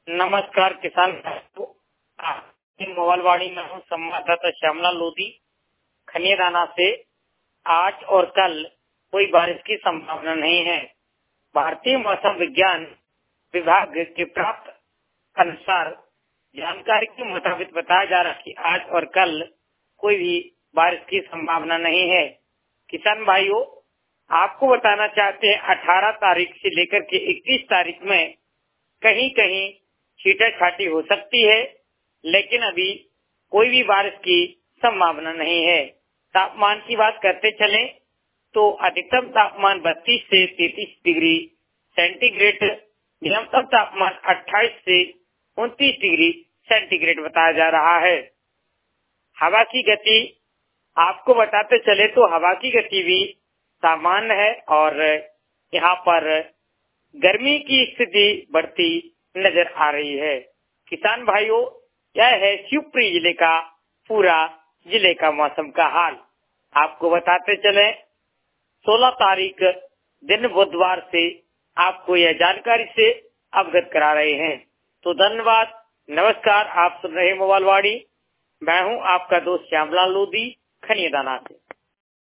नमस्कार किसान साथियों, आपकी मोबाइलवाड़ी में हूँ संवाददाता श्यामलाल लोधी खनियादाना से। आज और कल कोई बारिश की संभावना नहीं है। भारतीय मौसम विज्ञान विभाग के प्राप्त अनुसार जानकारी के मुताबिक बताया जा रहा है कि आज और कल कोई भी बारिश की संभावना नहीं है। किसान भाइयों, आपको बताना चाहते हैं 18 तारीख से लेकर के 31 तारीख में कहीं कहीं छीटा छाटी हो सकती है, लेकिन अभी कोई भी बारिश की संभावना नहीं है। तापमान की बात करते चले तो अधिकतम तापमान 32 से 33 डिग्री सेंटीग्रेड, न्यूनतम तापमान 28 से 29 डिग्री सेंटीग्रेड बताया जा रहा है। हवा की गति आपको बताते चले तो हवा की गति भी सामान्य है और यहाँ पर गर्मी की स्थिति बढ़ती नजर आ रही है। किसान भाइयों, यह है शिवपुरी जिले का पूरा जिले का मौसम का हाल। आपको बताते चले 16 तारीख दिन बुधवार से आपको यह जानकारी से अवगत करा रहे हैं। तो धन्यवाद, नमस्कार। आप सुन रहे मोबाइलवाड़ी, मैं हूं आपका दोस्त श्यामलाल लोधी खनियादाना से।